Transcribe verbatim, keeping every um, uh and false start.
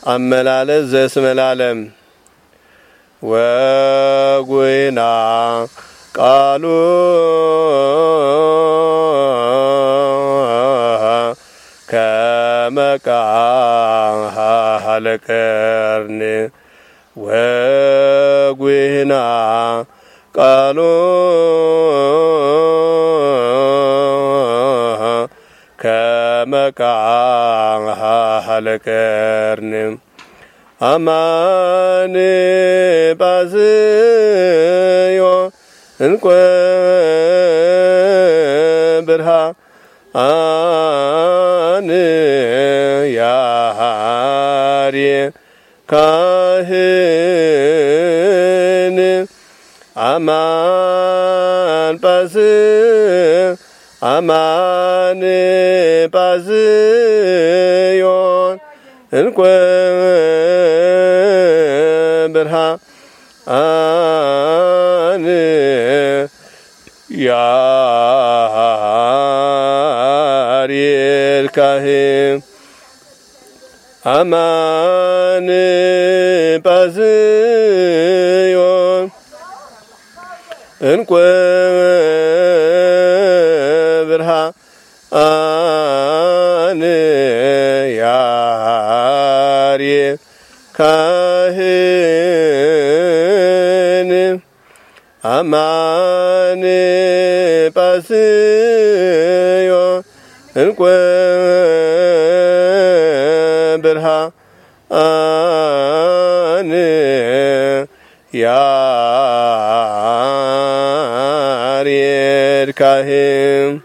አመላለስ ዘስመላለም ወጉና ቃሉ ከመቃል ቀርን ወጉና ቃሉ ከመቃል ቀርን አማን ባዝዮ እንቆ ብርሃን ያሪ ካህን አማን ባዝ አማን ባዝዮን እንቆ ብርሃን ያሬድ ካህን አማን ባዝዮን እንቆ ብርሃን ያሬድ ካህን አማን ባዝዮን እንቆ ብርሃን ያሬድ ካህን